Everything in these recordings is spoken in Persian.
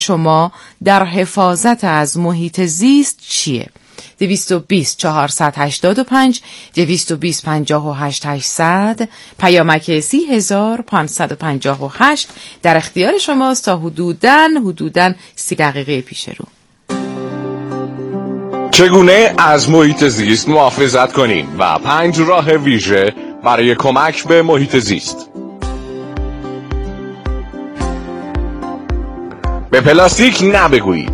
شما در حفاظت از محیط زیست چیه؟ 220 485 220 58 800 پیامک 30558 در اختیار شماست تا حدوداً 30 دقیقه پیش رو. چگونه از محیط زیست محافظت کنیم و 5 راه ویژه برای کمک به محیط زیست. به پلاستیک نبگویید.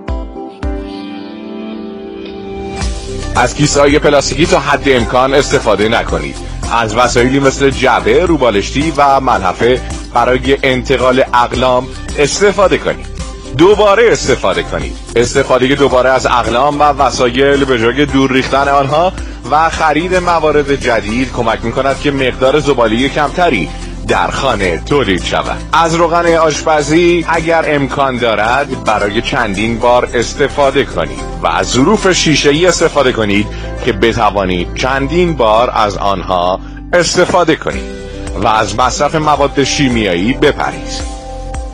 از کیسه‌های پلاستیکی تا حد امکان استفاده نکنید. از وسایلی مثل جعبه، روبالشتی و ملحفه برای انتقال اقلام استفاده کنید. دوباره استفاده کنید. استفاده دوباره از اقلام و وسایل به جای دور ریختن آنها و خرید موارد جدید کمک می‌کند که مقدار زباله کمتری در خانه تولید شود. از روغن آشپزی اگر امکان دارد برای چندین بار استفاده کنید و از ظروف شیشه‌ای استفاده کنید که بتوانید چندین بار از آنها استفاده کنید و از مصرف مواد شیمیایی بپرهیزید.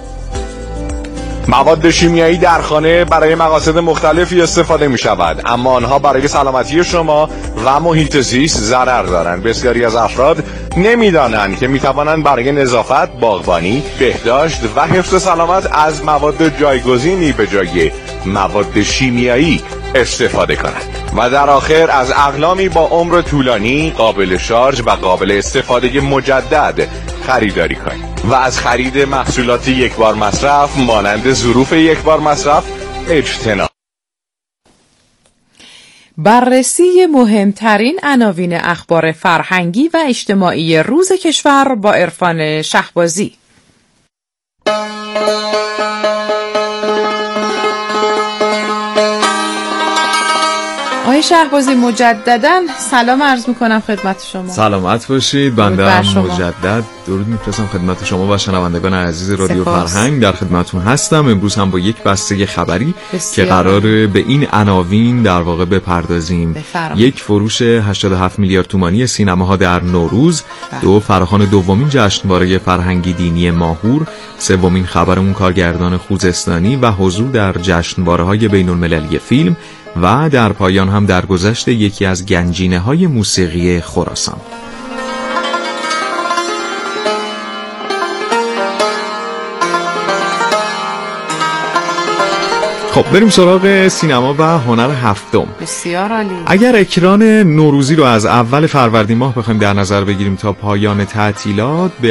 مواد شیمیایی در خانه برای مقاصد مختلفی استفاده می شود، اما آنها برای سلامتی شما و محیط زیست ضرر دارند. بسیاری از افراد نمی‌دانند که می‌توانند برای نظافت، باغبانی، بهداشت و حفظ سلامت از مواد جایگزینی به جای مواد شیمیایی استفاده کنند و در آخر از اقلامی با عمر طولانی، قابل شارژ و قابل استفاده مجدد خریداری کنید و از خرید محصولات یک بار مصرف مانند ظروف یک بار مصرف اجتناب. بررسی مهمترین عناوین اخبار فرهنگی و اجتماعی روز کشور با عرفان شهبازی. آقای شهبازی مجدداً سلام عرض میکنم خدمت شما. سلامت باشید. بنده هم مجدد درود میفرستم خدمت شما و شنوندگان عزیز رادیو فرهنگ. در خدمتتون هستم امروز هم با یک بسته خبری که قراره به این عناوین در واقع بپردازیم. یک فروش 87 میلیارد تومانی سینماها در نوروز، دو فراخوان دومین جشنواره فرهنگی دینی ماهور، سومین خبرمون کارگردان خوزستانی و حضور در جشنواره‌های بین‌المللی فیلم و در پایان هم درگذشت یکی از گنجینه‌های موسیقی خراسان. خب بریم سراغ سینما و هنر هفتم. بسیار عالی. اگر اکران نوروزی رو از اول فروردین ماه بخوایم در نظر بگیریم تا پایان تعطیلات به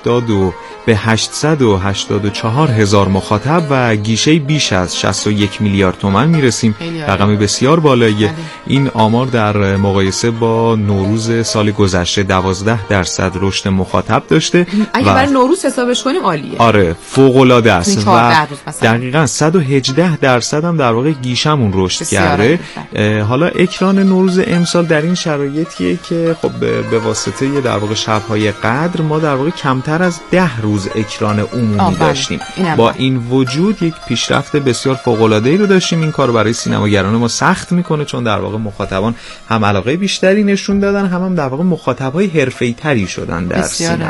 884 هزار مخاطب و گیشه بیش از 61 میلیارد تومان میرسیم. رقمی بسیار بالاییه. این آمار در مقایسه با نوروز سال گذشته 12% رشد مخاطب داشته. اگه برای نوروز حسابش کنیم عالیه. آره فوق العاده است و دقیقاً 118% هم در واقع گیشمون رشد کرده. حالا اکران نوروز امسال در این شرایطیه که خب به واسطه در واقع شب‌های قدر ما در واقع کمتر از 10 روز اکران عمومی داشتیم. با این وجود یک پیشرفت بسیار فوق‌العاده‌ای رو داشتیم. این کار برای سینماگران ما سخت میکنه چون در واقع مخاطبان هم علاقه بیشتری نشون دادن، هم در واقع مخاطبای حرفه‌ای‌تری شدن در سینما.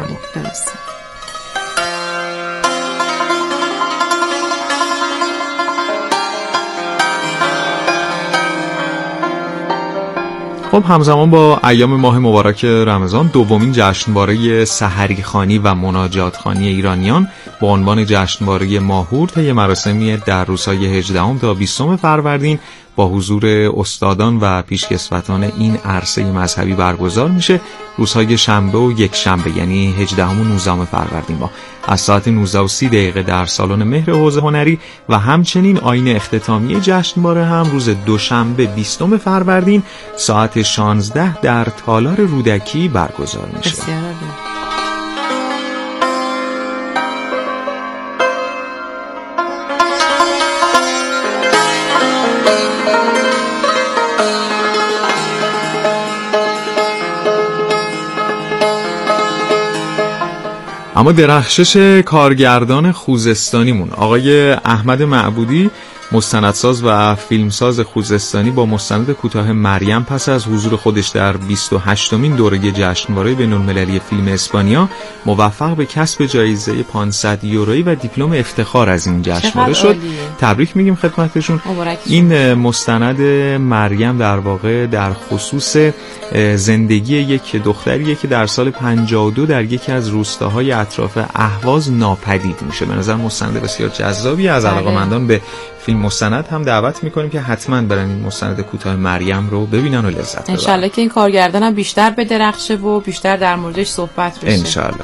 خب همزمان با ایام ماه مبارک رمضان دومین جشنواره سحری خوانی و مناجات خوانی ایرانیان با عنوان جشنواره ماهور طی مراسمی در روزهای 18 تا 20 فروردین با حضور استادان و پیشکسوتان این عرصه مذهبی برگزار میشه. روزهای شنبه و یک شنبه یعنی 18 و 19 فروردین ماه از ساعت 19:30 در سالن مهر حوزه هنری و همچنین آیین اختتامی جشنواره هم روز دوشنبه 20 فروردین ساعت 16 در تالار رودکی برگزار میشه. اما درخشش کارگردان خوزستانیمون آقای احمد معبودی مستندساز و فیلمساز خوزستانی با مستند کوتاه مریم پس از حضور خودش در 28مین دوره جشنواره بین‌المللی فیلم اسپانیا موفق به کسب جایزه 500 یورویی و دیپلم افتخار از این جشنواره شد. تبریک میگیم خدمتشون. این مستند مریم در واقع در خصوص زندگی یک دختریه که در سال 52 در یکی از روستاهای اطراف اهواز ناپدید میشه. به نظر مستند بسیار جذابی. از علاقه‌مندان به فیلم مستند هم دعوت میکنیم که حتما برن این مستند کوتاه مریم رو ببینن و لذت ببرن. انشالله که این کارگردان هم بیشتر بدرخشه و بیشتر در موردش صحبت بشه. انشالله.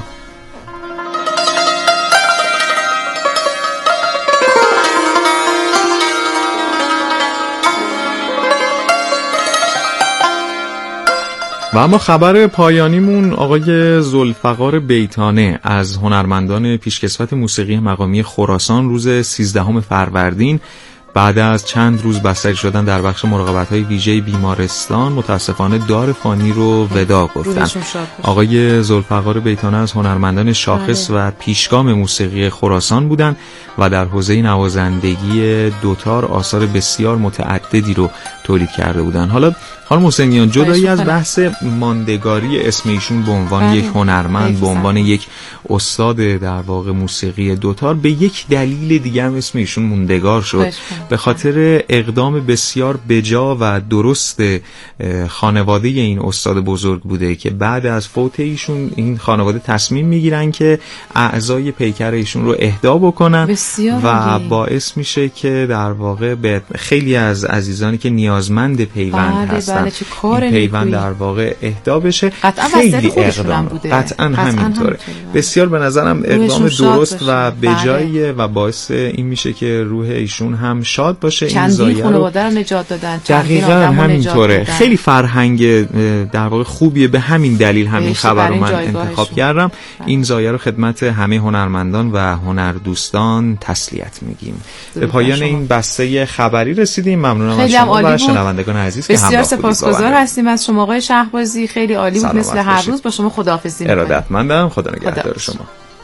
و اما خبر پایانیمون آقای ذوالفقار بیتانه از هنرمندان پیشکسوت موسیقی مقامی خراسان روز 13 فروردین بعد از چند روز بستری شدن در بخش مراقبت‌های ویژه بیمارستان متاسفانه دار فانی رو ودا گفتن. آقای ذوالفقار بیتانه از هنرمندان شاخص و پیشگام موسیقی خراسان بودند و در حوزه نوازندگی دوتار آثار بسیار متعددی رو تولید کرده بودند. حالا خانم حسینیان جدایی از بحث ماندگاری اسم ایشون به عنوان یک هنرمند، به عنوان یک استاد در واقع موسیقی دوتار، به یک دلیل دیگه هم اسم ایشون موندگار شد، به خاطر اقدام بسیار بجا و درست خانواده این استاد بزرگ بوده که بعد از فوت ایشون این خانواده تصمیم میگیرن که اعضای پیکر ایشون رو اهدا بکنن و باعث میشه که در واقع به خیلی از عزیزانی که نیازمند پیوند هستن این پیوند در واقع اهدا بشه. خیلی اقدام بوده. قطعا همینطوره. بسیار به نظرم اقدام درست و بجاییه و باعث این میشه که روح ایشون هم شاد باشه. این زایه خانواده رو نجات دادن. دقیقاً همینطوره. خیلی فرهنگ در واقع خوبیه. به همین دلیل همین خبر رو من انتخاب کردم. این زایه رو خدمت همه هنرمندان و هنردوستان تسلیت میگیم. به پایان این بسته خبری رسیدیم. ممنونم از شما و شنوندگان عزیز که همراه بودید. بسیار سپاسگزار هستیم از شما آقای شهبازی. خیلی عالی بود. مثل هر روز با شما خداحافظی می‌کنم. ارادتمندم. خدا نگهدار شما.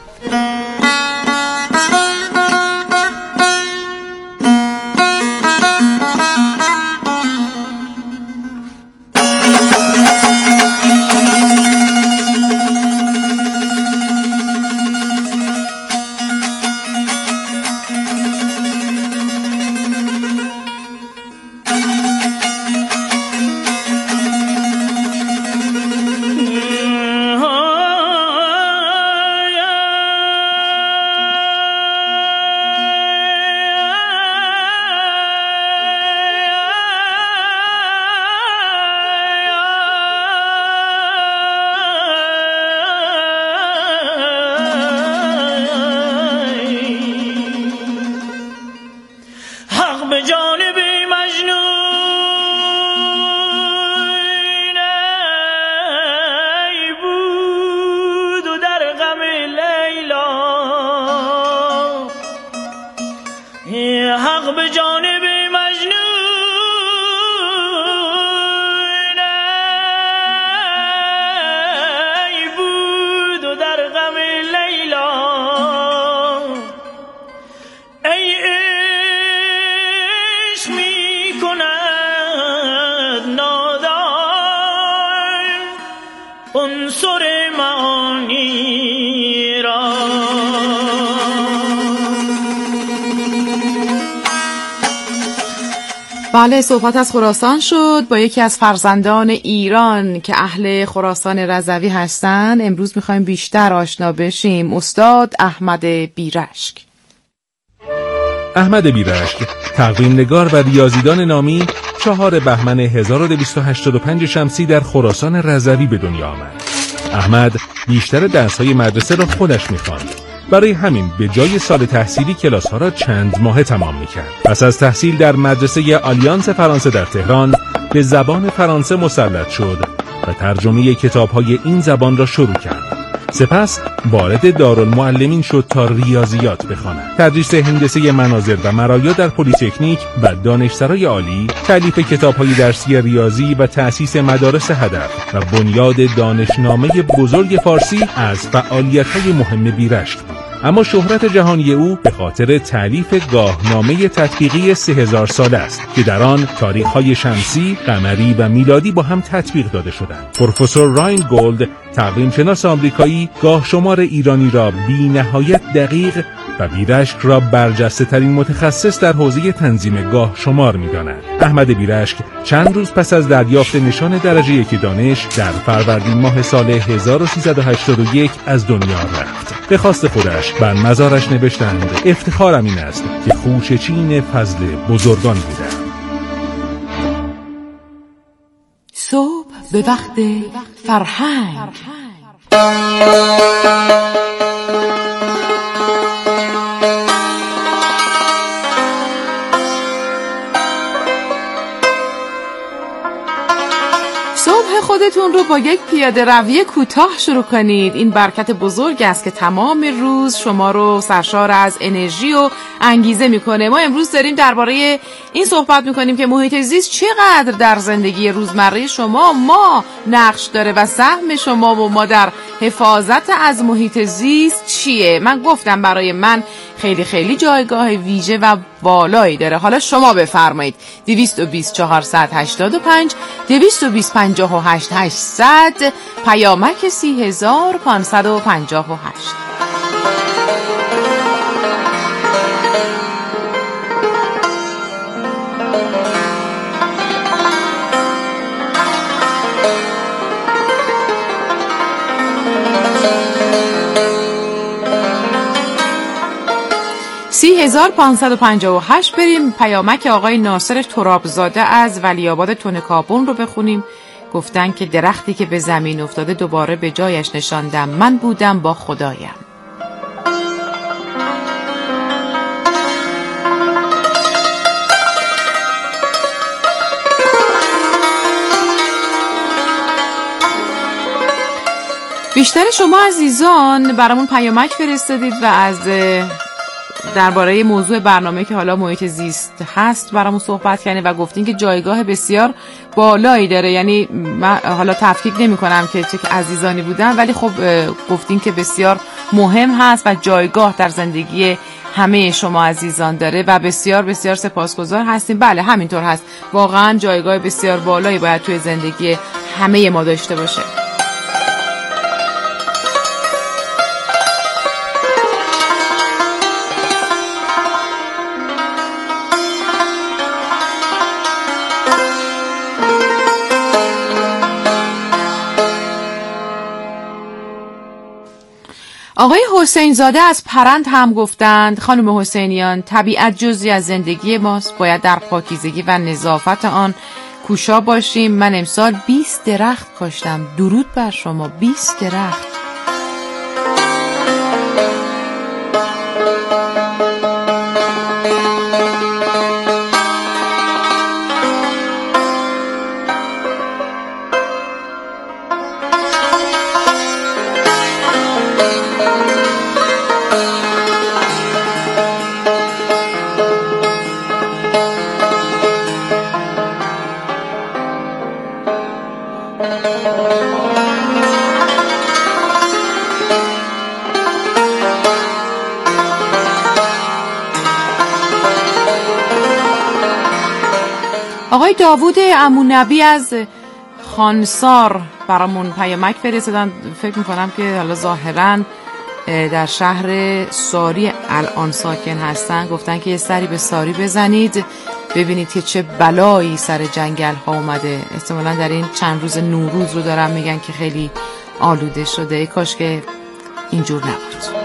بله، صحبت از خراسان شد با یکی از فرزندان ایران که اهل خراسان رضوی هستن. امروز میخوایم بیشتر آشنا بشیم. استاد احمد بیرشک. احمد بیرشک تقویم‌نگار و ریاضیدان نامی 4 بهمن 1285 شمسی در خراسان رضوی به دنیا آمد. احمد بیشتر درس‌های مدرسه را خودش می‌خواند. برای همین به جای سال تحصیلی کلاس‌ها را چند ماه تمام می‌کرد. پس از تحصیل در مدرسه آلیانس فرانسه در تهران به زبان فرانسه مسلط شد و ترجمه کتاب‌های این زبان را شروع کرد. سپس وارد دارالمعلمین شد تا ریاضیات بخواند. تدریس هندسه مناظر و مرایا در پلی‌تکنیک و دانشسرای عالی، تألیف کتاب‌های درسی ریاضی و تأسیس مدارس هدف و بنیاد دانشنامه بزرگ فارسی از فعالیت‌های مهم بیرشک بود. اما شهرت جهانی او به خاطر تألیف گاهنامه تطبیقی 3000 ساله است که در آن تاریخ‌های شمسی، قمری و میلادی با هم تطبیق داده شدند. پروفسور راین گولد، تقویم‌شناس آمریکایی، گاه شمار ایرانی را بی‌نهایت دقیق و بیرشک را برجسته ترین متخصص در حوزه تنظیم گاه شمار می‌داند. احمد بیرشک چند روز پس از دریافت نشان درجه 1 دانش در فروردین ماه سال 1381 از دنیا رفت. به خواست خودش بر مزارش نوشتند: افتخارم این است که خوشه‌چین فضل بزرگان بودم. صبح به وقت فرهنگ. صبح خودتون رو با یک پیاده روی کوتاه شروع کنید. این برکت بزرگ است که تمام روز شما رو سرشار از انرژی و انگیزه میکنه. ما امروز داریم درباره این صحبت میکنیم که محیط زیست چقدر در زندگی روزمره شما نقش داره و سهم شما و ما در حفاظت از محیط زیست چیه. من گفتم برای من خیلی خیلی جایگاه ویژه و بالایی داره. حالا شما بفرمایید. 220 485 220 58 800 پیامک 30558. سی 3558 بریم. پیامک آقای ناصر ترابزاده از ولیعباد تونکابون رو بخونیم. گفتن که درختی که به زمین افتاده دوباره به جایش نشاندم، من بودم با خدایم. بیشتر شما عزیزان برامون پیامک فرستادید و از درباره موضوع برنامه که حالا محیط زیست هست برامون صحبت کردین و گفتین که جایگاه بسیار بالایی داره. یعنی من حالا تفکیک نمی کنم که چه عزیزانی بودن، ولی خب گفتین که بسیار مهم هست و جایگاه در زندگی همه شما عزیزان داره و بسیار بسیار سپاسگزار هستیم. بله همینطور هست، واقعا جایگاه بسیار بالایی باید توی زندگی همه ما داشته باشه. آقای حسین زاده از پرند هم گفتند: خانم حسینیان، طبیعت جزئی از زندگی ماست، باید در پاکیزگی و نظافت آن کوشا باشیم. من امسال 20 درخت کاشتم. درود بر شما. 20 درخت. آقای داوود امونبی از خانسار برامون پیامک فرستادن. فکر میکنم که حالا ظاهراً در شهر ساری الان ساکن هستن. گفتن که یه سری به ساری بزنید ببینید که چه بلایی سر جنگل ها اومده. احتمالاً در این چند روز نوروز رو دارن میگن که خیلی آلوده شده. ای کاش که اینجور نبود.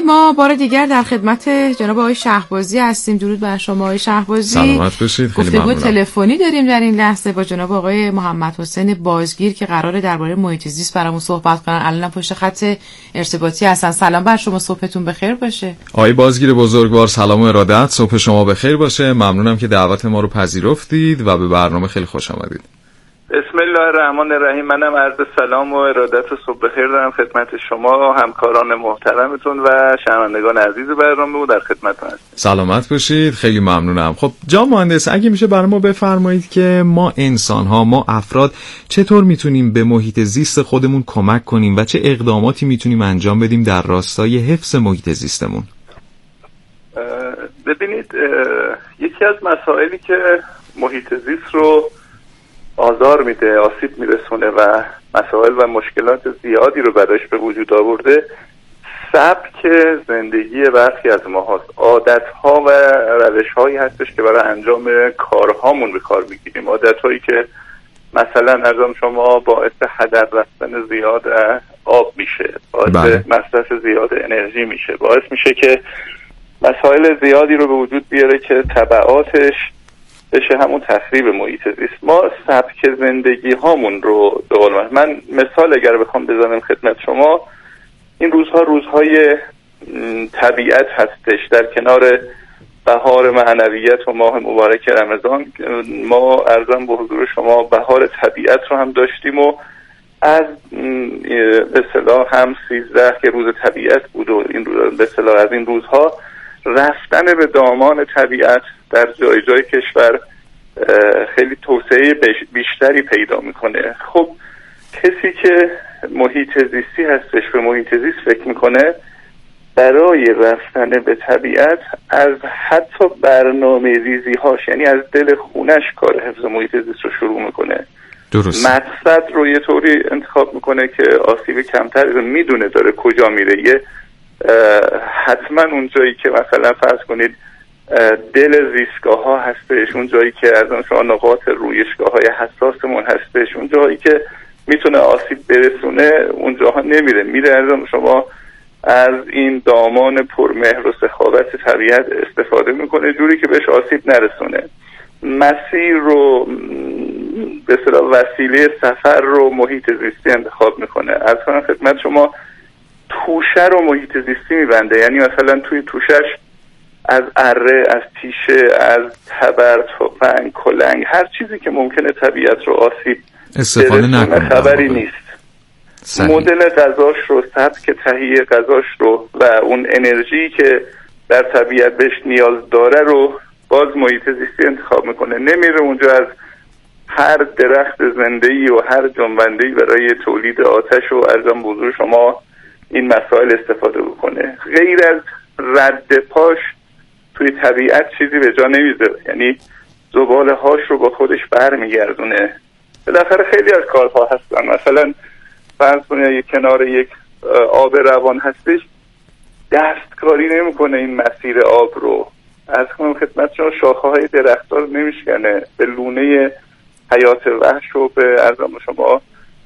ما بار دیگر در خدمت جناب آقای شهبازی هستیم. درود بر شما آقای شهبازی. سلامت باشید. خیلی گفتگو ممنونم. تلفنی داریم در این لحظه با جناب آقای محمد حسین بازگیر که قراره درباره محیط زیست برامون صحبت کنن. الان پشت خط ارتباطی هستن. سلام بر شما، صبحتون بخیر باشه. آقای بازگیر بزرگوار، سلام و ارادت، صبح شما بخیر باشه. ممنونم که دعوت ما رو پذیرفتید و به برنامه خیلی خوش آمدید. بسم الله الرحمن الرحیم. منم عرض سلام و ارادت و صبح بخیر دارم خدمت شما، همکاران محترمتون و شنوندگان عزیز برنامه و در خدمتتون هستم. سلامت باشید، خیلی ممنونم. خب جناب مهندس، اگه میشه برای ما بفرمایید که ما انسان‌ها، ما افراد چطور میتونیم به محیط زیست خودمون کمک کنیم و چه اقداماتی میتونیم انجام بدیم در راستای حفظ محیط زیستمون؟ ببینید، یکی از مسائلی که محیط زیست رو آزار میده، آسیب میرسونه و مسائل و مشکلات زیادی رو براش به وجود آورده، سبک زندگی برخی از ما هست. عادتها و روشهایی هستش که برای انجام کارهامون به کار میگیریم. عادتهایی که مثلا ارزم شما باعث هدر رفتن زیاد آب میشه، باعث مصرف زیاد انرژی میشه، باعث میشه که مسائل زیادی رو به وجود بیاره که تبعاتش بشه همون تخریب محیط زیست. ما سبک زندگی هامون رو به من مثال اگر بخوام بزنم خدمت شما، این روزها روزهای طبیعت هستش. در کنار بهار معنویت و ماه مبارک رمضان ما ارزم به حضور شما بهار طبیعت رو هم داشتیم و از به اصطلاح هم 13 که روز طبیعت بود و این به اصطلاح از این روزها رفتن به دامان طبیعت در جای جای کشور خیلی توسعه بیشتری پیدا میکنه. خب کسی که محیط زیستی هستش به محیط زیست فکر میکنه، برای رفتن به طبیعت از حتی برنامه ریزی هاش، یعنی از دل خونش کار حفظ محیط زیست رو شروع میکنه. درست. مقصد رو یه طوری انتخاب میکنه که آسیب کمتر، میدونه داره کجا میره. یه حتما اون جایی که مثلا فرض کنید دل زیستگاه ها هستش، اون جایی که از اون نقاط رویشگاه های حساسمون هستش، اون جایی که میتونه آسیب برسونه اونجاها نمیره، میره از شما از این دامان پرمهر و سخاوت طبیعت استفاده میکنه جوری که بهش آسیب نرسونه. مسیر رو به اصطلاح وسیله سفر رو محیط زیستی انتخاب میکنه. از کنم خدمت شما توشه رو محیط زیستی میبنده، یعنی مثلا توی توشش از اره، از تیشه، از تبر، تفنگ، کلنگ، هر چیزی که ممکنه طبیعت رو آسیب استفاده نکنه خبری نیست. صحیح. مدل غذاش رو، سبک تهیه غذاش رو و اون انرژی که در طبیعت بهش نیاز داره رو باز محیط زیستی انتخاب میکنه. نمیره اونجا از هر درخت زنده‌ای و هر جنبنده‌ای برای تولید آتش و ارزم بزرگ شما این مسائل استفاده بکنه. غیر از رد پاش توی طبیعت چیزی به جا نمیذاره، یعنی زباله هاش رو با خودش برمیگردونه. بالاخره خیلی از کارها هستن، مثلا فرض کنید یک کنار یک آب روان هستش، دستکاری نمیکنه این مسیر آب رو. از کنم خدمت شما شاخه های درخت ها نمیشکنه، به لونه حیات وحش و به ارزم شما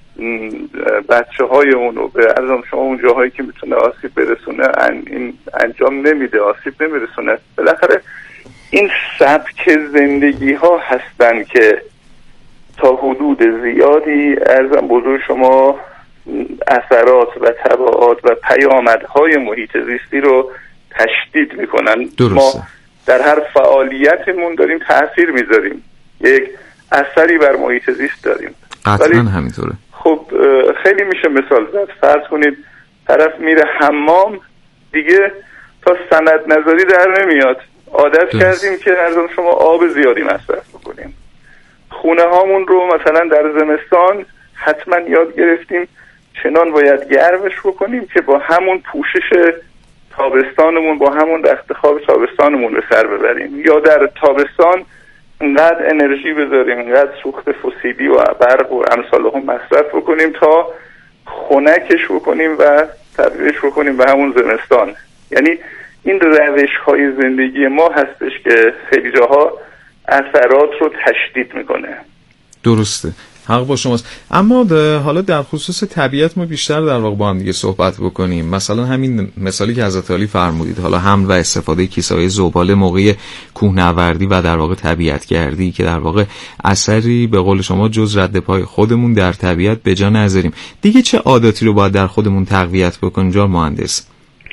بچه های اونو به ارزم شما اون جاهایی که میتونه آسیب برسونه این انجام نمیده، آسیب نمیرسونه. بالاخره این سبک زندگی ها هستن که تا حدود زیادی ارزم بزرگ شما اثرات و تبعات و پیامدهای محیط زیستی رو تشدید میکنن. درسته. ما در هر فعالیتمون داریم تأثیر میذاریم، یک اثری بر محیط زیست داریم. قطعا همینطوره. خب خیلی میشه مثال زد. فرض کنید طرف میره حمام، دیگه تا سند نظری در نمیاد. عادت کردیم که ارزم شما آب زیادی مصرف بکنیم. خونه هامون رو مثلا در زمستان حتما یاد گرفتیم چنان باید گرمش بکنیم که با همون پوشش تابستانمون، با همون رخت خواب تابستانمون به سر ببریم، یا در تابستان انقدر انرژی بذاریم، انقدر سوخت فسیلی و برق و امثال هم مصرف بکنیم تا خنکش بکنیم و تبدیلش بکنیم به همون زمستان. یعنی این روش های زندگی ما هستش که خیلی جاها اثرات رو تشدید میکنه. درسته. حق با شماست. اما حالا در خصوص طبیعت ما بیشتر در واقع با هم دیگه صحبت بکنیم. مثلا همین مثالی که حضرت علی فرمودید، حالا حمل و استفاده کیسه‌های زباله موقع کوهنوردی و در واقع طبیعتگردی که در واقع اثری به قول شما جز رد پای خودمون در طبیعت به جا نذاریم. دیگه چه عاداتی رو باید در خودمون تقویت بکنیم جناب مهندس؟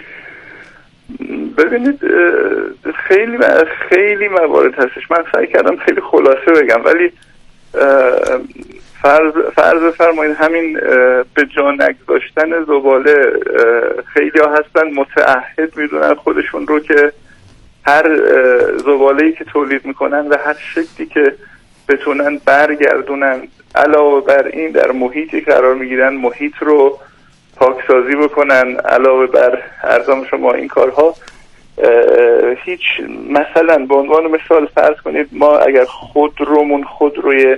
ببینید خیلی موارد هستش. من سعی کردم خیلی خلاصه بگم، ولی فرض فرمایید همین به جا نگذاشتن زباله، خیلی ها هستن متعهد میدونن خودشون رو که هر زباله‌ای که تولید میکنن و هر شکلی که بتونن برگردونن، علاوه بر این در محیطی قرار میگیرن محیط رو پاکسازی بکنن. علاوه بر ارزام شما این کارها هیچ، مثلا به عنوان مثال فرض کنید ما اگر خودروی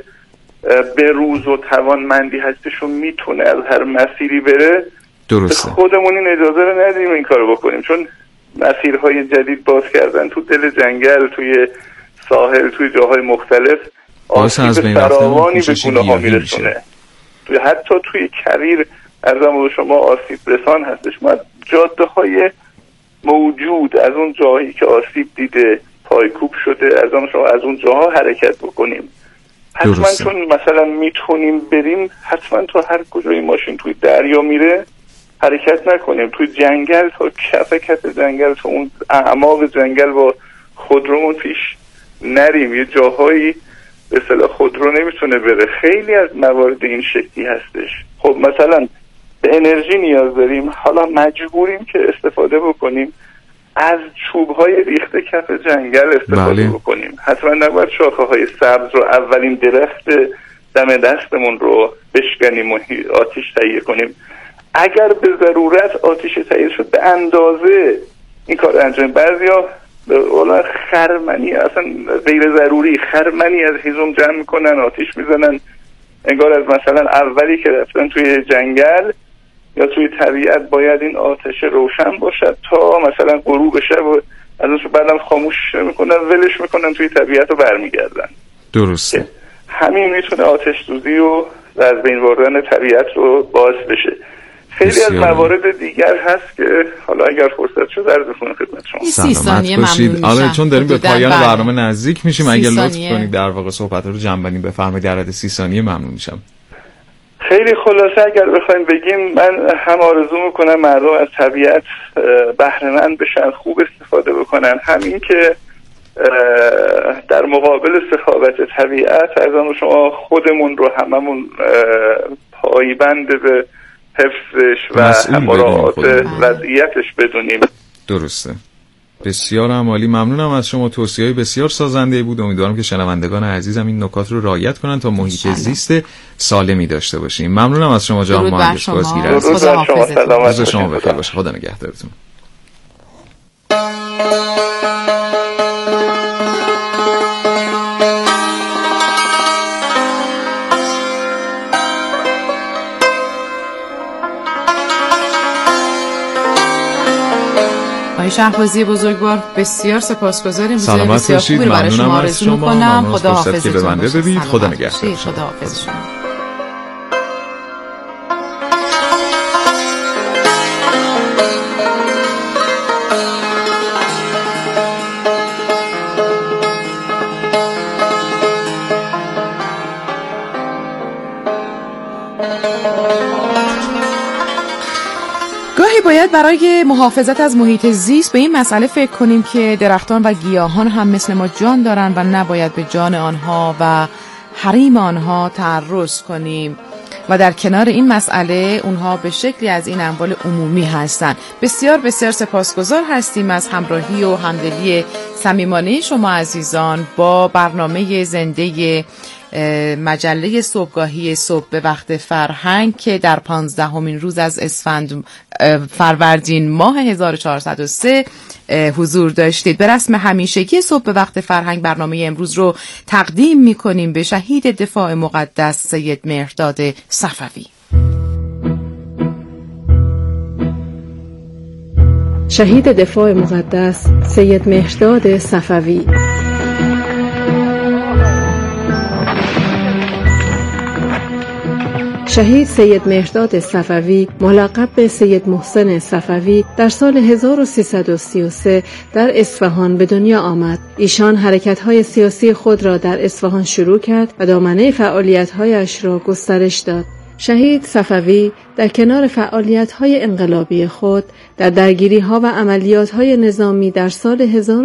بروز و توانمندی هستشون میتونه از هر مسیری بره، درسته، خودمون این اجازه رو ندیم این کارو بکنیم، چون مسیرهای جدید باز کردن تو دل جنگل، توی ساحل، توی جاهای مختلف آسیب فراوانی به گونه ها میرسونه. حتی توی کویر ارزم شما آسیب رسان هستش. ما جاده های موجود از اون جایی که آسیب دیده پایکوب شده ارزم شما از اون جاها حرکت بکنیم. حتما چون مثلا میتونیم بریم، حتما تا هر کجای ماشین توی دریا میره حرکت نکنیم. توی جنگل تا کف جنگل، تا اون اعماق جنگل با خودرومون پیش نریم. یه جاهایی به اصطلاح خودرو نمیتونه بره. خیلی از موارد این شکلی هستش. خب مثلا به انرژی نیاز داریم، حالا مجبوریم که استفاده بکنیم از چوب‌های ریخته کف جنگل استفاده بکنیم. حتما نباید شاخه‌های سبز رو، اولین درخت دم دستمون رو بشکنیم و آتیش تهیه کنیم. اگر به ضرورت آتیش تهیه شد به اندازه این کار انجام. بعضیا اولا خرمنی، اصلا غیر ضروری خرمنی از هیزم جمع میکنن، آتیش میزنن، انگار از مثلا اولی که رفتن توی جنگل یا توی طبیعت باید این آتش روشن باشد تا مثلا غروب شب و ازش بعدم خاموش میکنن، ولش میکنن توی طبیعت و برمیگردن. درسته. همین میتونه آتش سوزی و از بین بردن طبیعت رو باعث بشه. خیلی از موارد دیگر هست که حالا اگر فرصت شد عرض کنم خدمت شما. 30 ثانیه ممنون. آره چون داریم به پایان برنامه نزدیک میشیم، اگه لطف کنید در واقع صحبت رو جمع بندی بفرمایید در حد 30 ثانیه ممنون میشم. خیلی خلاصه اگر بخوایم بگیم، من هم آرزو میکنم مردم از طبیعت بهره مند بشن، خوب استفاده بکنن. همین که در مقابل سخاوت طبیعت ارزم شما خودمون رو هممون پایبند به حفظش و مراعات وضعیتش بدونیم. درسته. بسیار عالی، ممنونم از شما. توصیه‌های بسیار سازنده بود. امیدوارم که شنوندگان عزیزم این نکات رو رعایت کنن تا محیط زیست سالمی داشته باشیم. ممنونم از شما جناب مهندس بازگیر عزیز. روز شما بخیر باشه. خدا نگهدارتون. شهبازی بزرگوار بسیار سپاسگزاریم. سلامت باشید. ممنونم از شما. خدا حافظ. که به بنده بدید. خدا نگهدار. خدا حافظ شما. باید برای محافظت از محیط زیست به این مسئله فکر کنیم که درختان و گیاهان هم مثل ما جان دارن و نباید به جان آنها و حریم آنها تعرض کنیم و در کنار این مسئله اونها به شکلی از این اموال عمومی هستن. بسیار بسیار سپاسگزار هستیم از همراهی و همدلی صمیمانه شما عزیزان با برنامه زنده مجله صبحگاهی صبح به وقت فرهنگ که در 15مین روز از فروردین ماه 1403 حضور داشتید. به رسم همیشگی صبح به وقت فرهنگ برنامه امروز رو تقدیم می‌کنیم به شهید دفاع مقدس سید مهرداد صفوی. شهید دفاع مقدس سید مهرداد صفوی. شهید سید مهرداد صفوی ملقب به سید محسن صفوی در سال 1333 در اصفهان به دنیا آمد. ایشان حرکت‌های سیاسی خود را در اصفهان شروع کرد و دامنه فعالیت‌هایش را گسترش داد. شهید صفوی در کنار فعالیت‌های انقلابی خود در درگیری‌ها و عملیات‌های نظامی در سال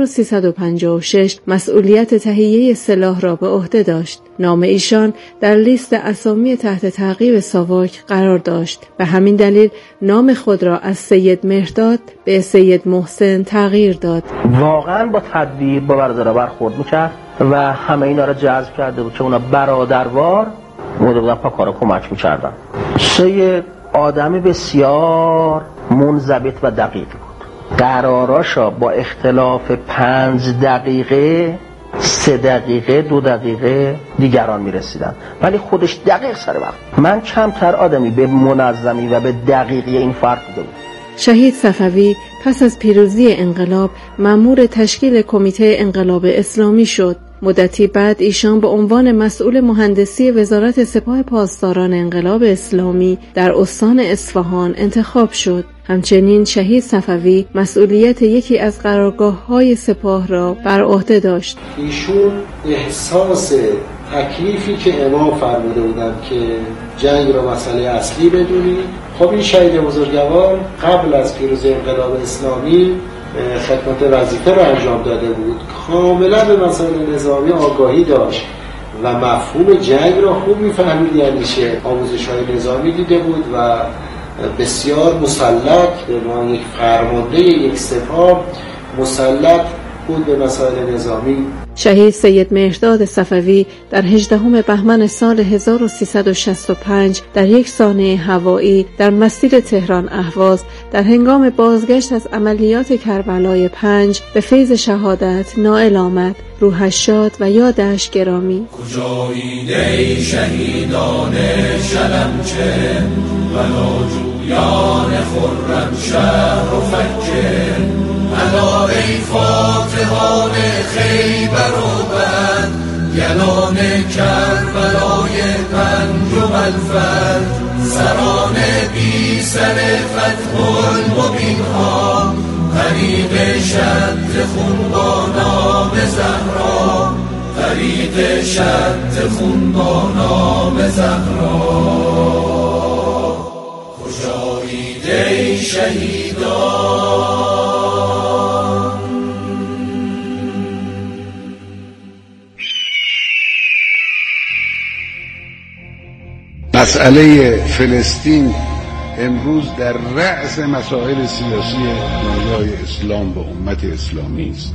1356 مسئولیت تهیه سلاح را به عهده داشت. نام ایشان در لیست اسامی تحت تعقیب ساواک قرار داشت. به همین دلیل نام خود را از سید مهرداد به سید محسن تغییر داد. واقعاً با تدبیر با برادرها برخورد می‌کرد و همه اینا را جذب کرده بود که اونا برادروار بوده بودن پا کارا کمک می‌کردن. سید آدمی بسیار منضبط و دقیق بود. قراراشا با اختلاف 5 دقیقه 3 دقیقه 2 دقیقه دیگران میرسیدن، ولی خودش دقیق سر وقت. من کمتر آدمی به منظمی و به دقیقی این فرق دیده بود. شهید صفوی پس از پیروزی انقلاب مأمور تشکیل کمیته انقلاب اسلامی شد. مدتی بعد ایشان به عنوان مسئول مهندسی وزارت سپاه پاسداران انقلاب اسلامی در استان اصفهان انتخاب شد. همچنین شهید صفوی مسئولیت یکی از قرارگاه‌های سپاه را بر عهده داشت. ایشون احساس تکلیفی که امام فرموده بودند که جنگ را مسئله اصلی بدونید، خب این شهید بزرگوار قبل از پیروزی انقلاب اسلامی خدمت وظیفه را انجام داده بود، کاملا به مسائل نظامی آگاهی داشت و مفهوم جنگ را خوب می‌فهمید، یعنی آموزش‌های نظامی دیده بود و بسیار مسلط به عنوان یک فرمانده یک سپاه مسلط بود به مسائل نظامی. شهید سید مهرداد صفوی در 18 بهمن سال 1365 در یک سانحه هوایی در مسیر تهران اهواز در هنگام بازگشت از عملیات کربلای 5 به فیض شهادت نائل آمد. روحش شاد و یادش گرامی. کجایید ای شهیدان شلمچه بلاجویان خرم شهر و فکه، الا ای فاتحان خیبر و بند، گلان کربلای 5 الفجر، سران بی سر فتح المبین ها، طریق شد خون با نام زهرا، طریق شد خون با نام زهرا. خوشایید ای شهیدان. مسئله فلسطین امروز در رأس مسائل سیاسی دنیای اسلام و امت اسلامی است.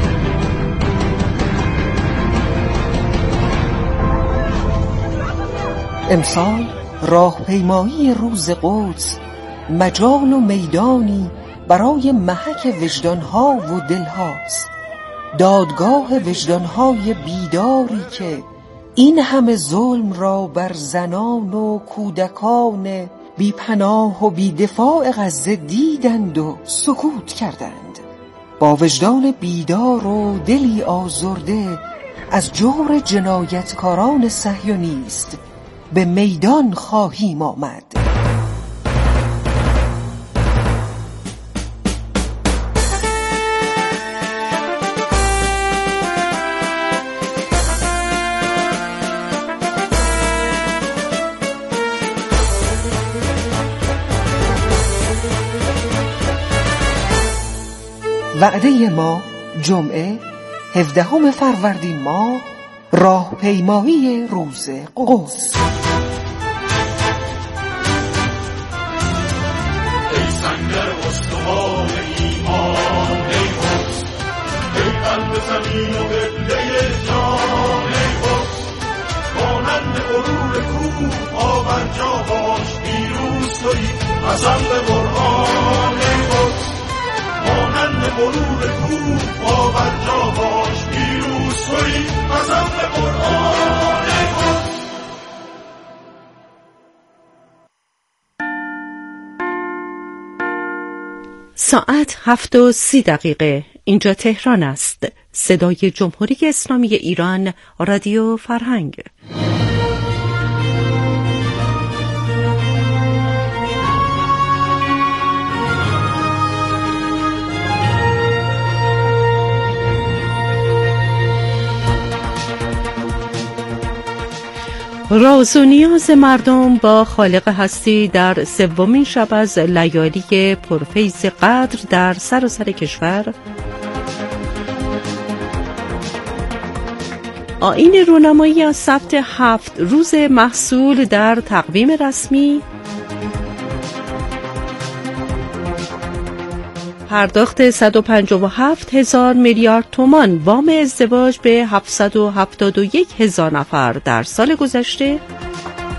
امسال راهپیمایی روز قدس مجال و میدانی برای محک وجدانها و دلهاست، دادگاه وجدانهای بیداری که این همه ظلم را بر زنان و کودکان بی پناه و بی دفاع غزه دیدند و سکوت کردند. با وجدان بیدار و دلی آزرده از جور جنایتکاران صهیونیست به میدان خواهیم آمد. وعده ما جمعه 17 فروردین ماه، راهپیمایی روز قدس. ای سنگر استوار ایمان ای قدس، ای قلب زمین و قبله جان ای قدس، مانند غرور کوه پا بر جا باش پیروز تویی قسم به قرآن ای قدس، مانند غرور کوه پا بر جا باش پیروز تویی قسم به قرآن ای قدس. ساعت 7:30. اینجا تهران است. صدای جمهوری اسلامی ایران، رادیو فرهنگ. راز و نیاز مردم با خالق هستی در سومین شب از لیالی پرفیض قدر در سراسر کشور. آیین رونمایی از ثبت 7 روز محصول در تقویم رسمی. پرداخت 157,000 میلیارد تومان وام ازدواج به 771,000 نفر در سال گذشته.